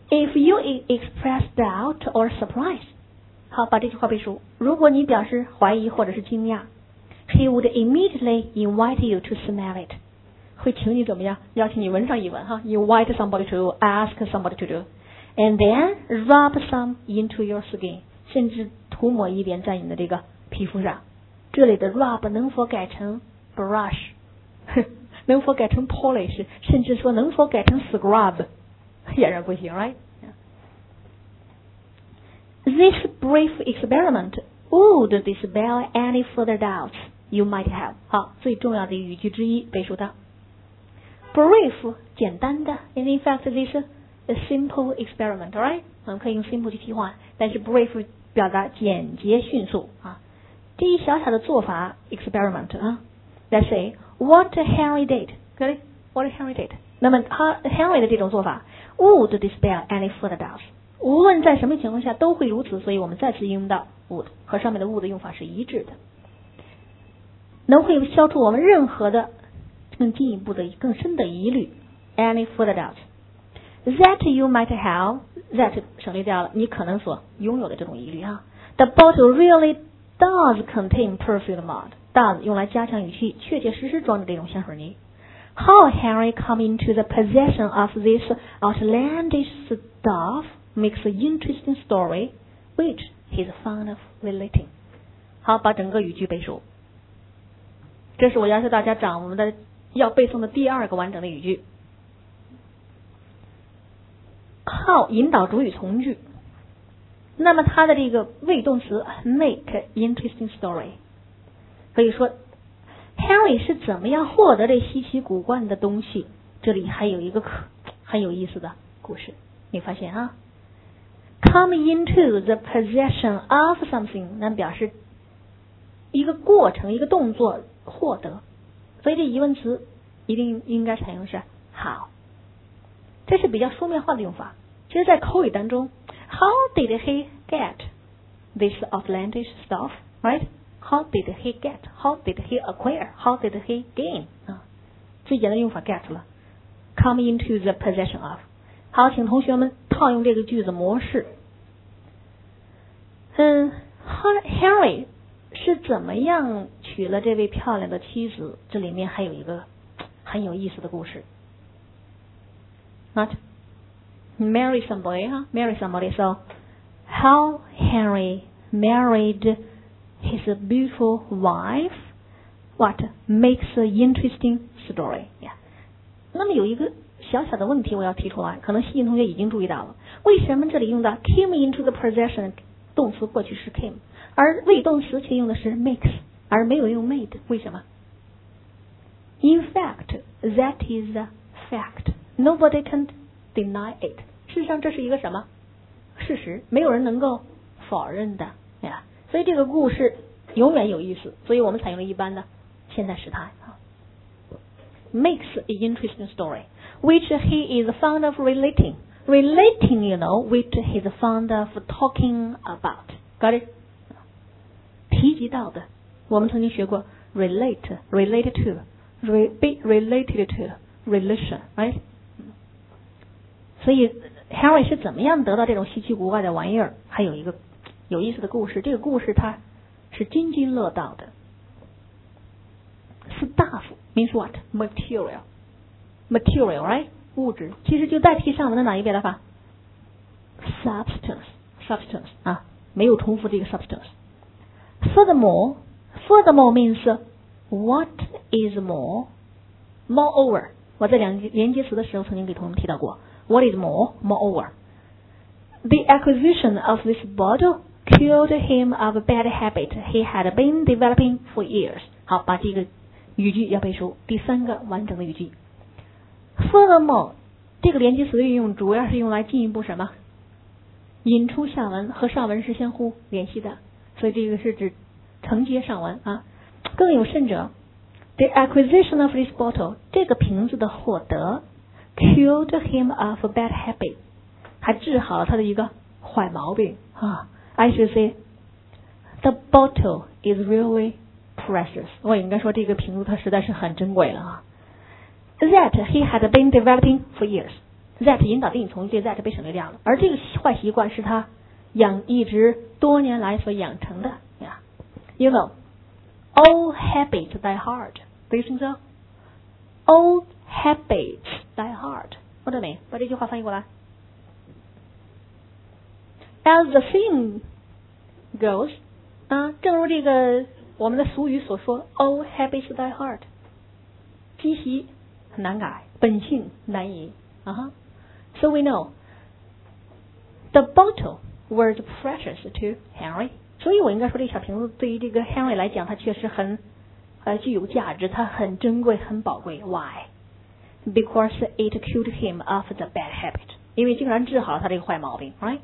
If you express doubt or surprise， 好，把这句话背熟。如果你表示怀疑或者是惊讶 ，He would immediately invite you to smell it， 会请你怎么样？邀请你闻上一闻哈。Invite somebody to ask somebody to do，and then rub some into your skin， 甚至涂抹一点在你的这个皮肤上。这里的 rub 能否改成 brush， 能否改成 polish， 甚至说能否改成 scrub， 显然不行 ，right？This brief experiment would dispel any further doubts you might have。 好，最重要的语句之一背熟它。Brief 简单的 ，and in fact this is a simple experiment， right？ 我们可以用 simple 去替换，但是 brief 表达简洁迅速啊。这一小小的做法 experiment 啊 ，Let's say what Henry did， 可以 what Henry did。那么Henry 的这种做法 would dispel any further doubts。无论在什么情况下都会如此，所以我们再次应用到 would， 和上面的 would 用法是一致的，能会消除我们任何的更进一步的更深的疑虑 any further doubts that you might have that 省略掉了你可能所拥有的这种疑虑啊。The bottle really does contain perfumed mud， does 用来加强语气，确确实实装着这种香水泥。How Henry come into the possession of this outlandish stuff makes an interesting story, which he's fond of relating。 好，把整个语句背熟。这是我要求大家掌握的要背诵的第二个完整的语句。How 引导主语从句，那么它的这个谓动词 make interesting story， 可以说 Henry 是怎么样获得这稀奇古怪的东西，这里还有一个很有意思的故事，你发现啊，come into the possession of something， 那表示一个过程，一个动作获得，所以这疑问词一定应该采用是 how， 这是比较书面化的用法。其实在口语当中 how did he get this outlandish stuff， right？ How did he get？ How did he acquire？ How did he gain？ 啊，最简单的用法 get 了 come into the possession of。 好，请同学们套用这个句子模式。Henry 是怎么样娶了这位漂亮的妻子？这里面还有一个很有意思的故事。Not marry somebody， huh? Marry somebody. So how Henry married his beautiful wife, what makes an interesting story? Yeah. 那么有一个小小的问题我要提出来，可能西晋同学已经注意到了，为什么这里用到 came into the possession， 动词过去式 came， 而谓动词却用的是 makes， 而没有用 made， 为什么？ In fact, that is a fact. Nobody can deny it. 事实上这是一个什么事实，没有人能够否认的呀。所以这个故事永远有意思，所以我们采用了一般的现在时态。Makes an interesting story, which he is fond of relating. Relating, you know, which he is fond of talking about. Got it? 提及到的，我们曾经学过 relate, related to, be related to, relation, right? 所以 Henry 是怎么样得到这种稀奇古怪的玩意儿？还有一个有意思的故事，这个故事它是津津乐道的。Stuff means what? Material, right? 物质，其实就代替上文的哪一个表达法 ？Substance 啊，没有重复这个 substance。Furthermore means what is more? Moreover， 我在连接词的时候曾经给同学们提到过。What is more? Moreover, the acquisition of this bottle cured him of a bad habit he had been developing for years. 好，把这个语句要背熟。第三个完整的语句 ，Furthermore， 这个连接词的运用主要是用来进一步什么？引出下文，和上文是相互联系的，所以这个是指承接上文啊。更有甚者 ，the acquisition of this bottle， 这个瓶子的获得 ，cured him of a bad habit， 还治好了他的一个坏毛病啊。I should say, the bottle is really precious. 我应该说这个瓶子它实在是很珍贵了啊。That he had been developing for years. that 引导定语从句 that 被省略掉了，而这个坏习惯是他一直多年来所养成的呀。You know, all habits die hard. Do you think so? All habits die hard. 或者没？把这句话翻译过来。As the saying goes, 正如这个我们的俗语所说 ，all habits die hard. 积习很难改，本性难移。So we know the bottle was precious to Henry. 所以我应该说这小瓶子对于这个 Henry 来讲，它确实很具有价值，它很珍贵，很宝贵。Why? Because it cured him of the bad habit. 因为竟然治好了他这个坏毛病 ，right?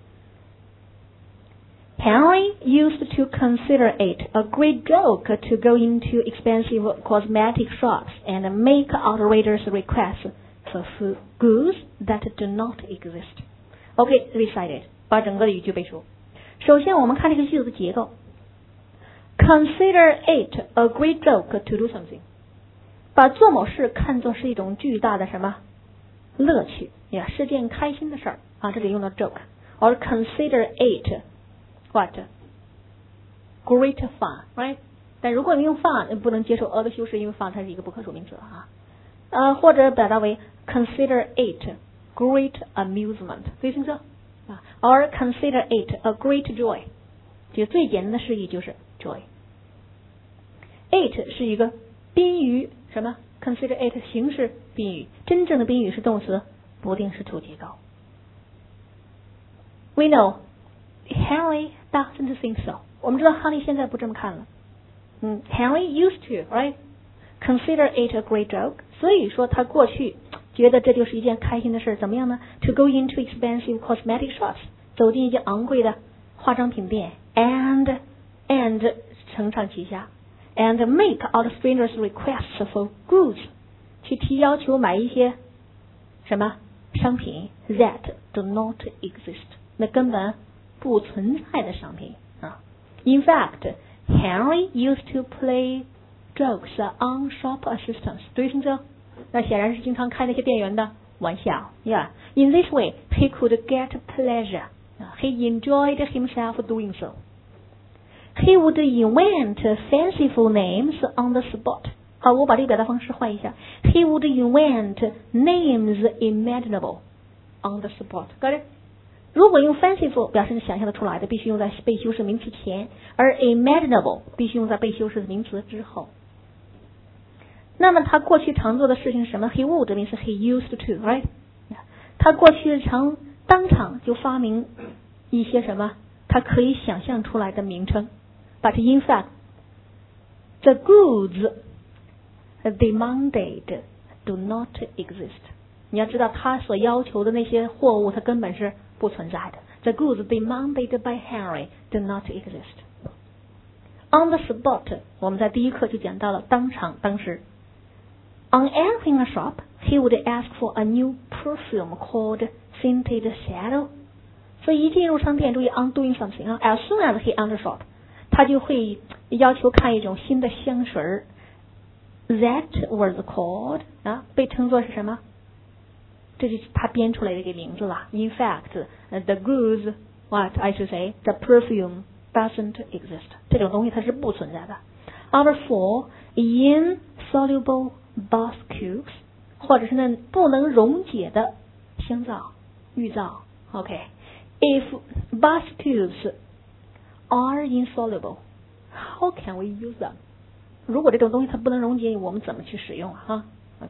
Henry used to consider it a great joke to go into expensive cosmetic shops and make outrageous requests for goods that do not exist. Okay, recite it. 把整个的语句背熟。首先，我们看这个句子的结构。Consider it a great joke to do something. 把做某事看作是一种巨大的什么乐趣呀，是件开心的事儿啊。这里用到 joke，or consider it what great fun, right? 但如果你用 fun， 不能接受 a 的修饰，因为 fun 它是一个不可数名词啊。或者表达为 consider it great amusement. Do you think so? Or consider it a great joy. 就最简单的释义就是 joy. It 是一个宾语，什么 ？Consider it 形式宾语，真正的宾语是动词不定式处结构。We know Henry doesn't think so. 我们知道哈利现在不这么看了。Henry used to, right? Consider it a great joke. 所以说他过去觉得这就是一件开心的事，怎么样呢 ？To go into expensive cosmetic shops. 走进一家昂贵的化妆品店 and 承上启下 and make outrageous requests for goods 去提要求买一些什么商品 that do not exist 那根本不存在的商品啊。In fact, Henry used to play jokes on shop assistants. 对不对？那显然是经常开那些店员的玩笑。Yeah, in this way, he could get pleasure. He enjoyed himself doing so. He would invent fanciful names on the spot. 好，我把这个表达方式换一下。He would invent names imaginable on the spot. Got it? 如果用 fanciful 表示想象得出来的，必须用在被修饰名词前，而 imaginable 必须用在被修饰的名词之后。那么他过去常做的事情是什么 ？He would means he used to, right? 他过去常当场就发明一些什么他可以想象出来的名称。But in fact, the goods demanded do not exist. 你要知道他所要求的那些货物，它根本是不存在的。The goods demanded by Henry do not exist. On the spot, 我们在第一课就讲到了当场当时。On entering a shop, he would ask for a new perfume called Scented Shadow. 所以一进入商店，注意 on doing something 啊 ，as soon as he enters shop, 他就会要求看一种新的香水 ，that was called 被称作是什么？这就是他编出来的一个名字了。In fact, the goods, what I should say, the perfume doesn't exist. 这种东西它是不存在的。Number 4, insoluble bath cubes, 或者是呢不能溶解的香皂、浴皂。OK。If bath cubes are insoluble, how can we use them? 如果这种东西它不能溶解，我们怎么去使用啊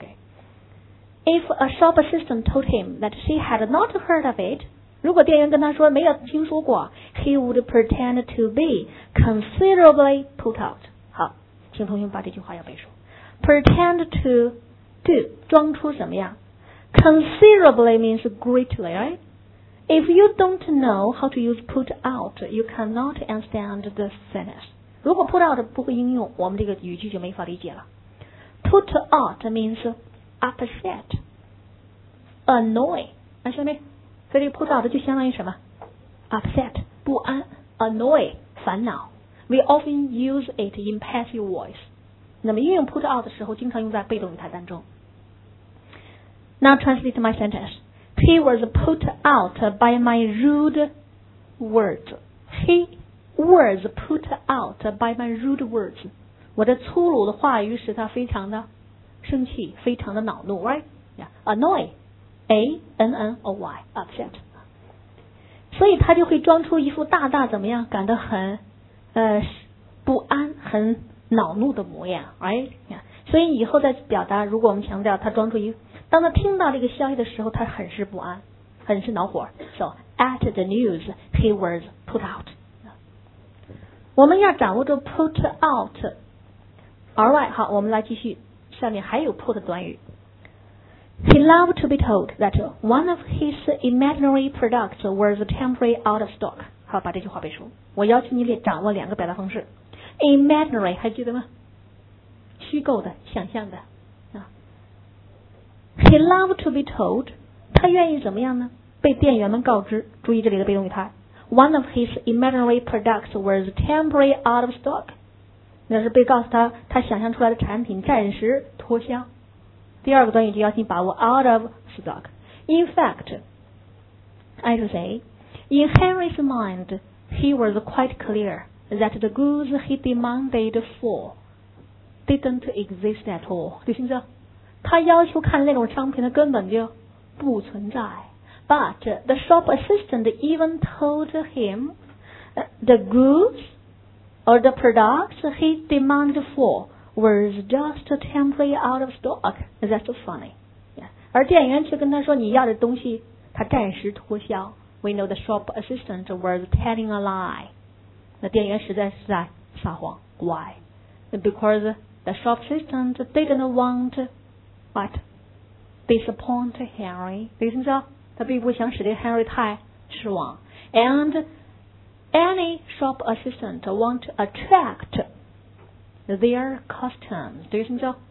？If a shop assistant told him that she had not heard of it, 如果店员跟他说没有听说过 he would pretend to be considerably put out. 好，请同学们把这句话要背熟。Pretend to do 装出什么样 ？Considerably means greatly, right? If you don't know how to use put out, you cannot understand the sentence. 如果 put out 不会应用，我们这个语句就没法理解了。Put out means upset, annoy. 看见没？所以这个 put out 就相当于什么 ？upset 不安 ，annoy 烦恼。We often use it in passive voice. 那么运用 put out 的时候，经常用在被动语态当中。Now translate my sentence. He was put out by my rude words. He was put out by my rude words. 我的粗鲁的话语使他非常的生气，非常的恼怒 ，right? Yeah, annoy, A-N-N-O-Y, upset. 所以他就会装出一副大大怎么样，感到很不安、很恼怒的模样 ，right? Yeah. 所以以后在表达，如果我们强调他装出当他听到这个消息的时候，他很是不安，很是恼火。So at the news, he was put out. 我们要掌握住 put out。Alright， 好，我们来继续，下面还有 put 的短语。He loved to be told that one of his imaginary products was temporarily out of stock. 好，把这句话背熟。我要求你掌握两个表达方式。Imaginary 还记得吗？虚构的、想象的。He loved to be told， 他愿意怎么样呢？被店员们告知。注意这里的被动语态。One of his imaginary products was temporarily out of stock。那是被告诉他想象出来的产品暂时脱销。第二个短语就要请把握 out of stock. In fact, I should say, in Henry's mind, he was quite clear that the goods he demanded for didn't exist at all. 对不对？他要求看那种商品的根本就不存在。But the shop assistant even told him the goods or the products he demanded for was just temporarily out of stock. That's funny. Yeah. 而店员却跟他说，你要的东西他暂时脱销。We know the shop assistant was telling a lie. 那店员实在是在撒谎。Why? Because the shop assistant didn't want what? Disappoint Henry. 对不对？他并不想使这 Henry 太失望。And any shop assistant want to attract their customers. 对不对？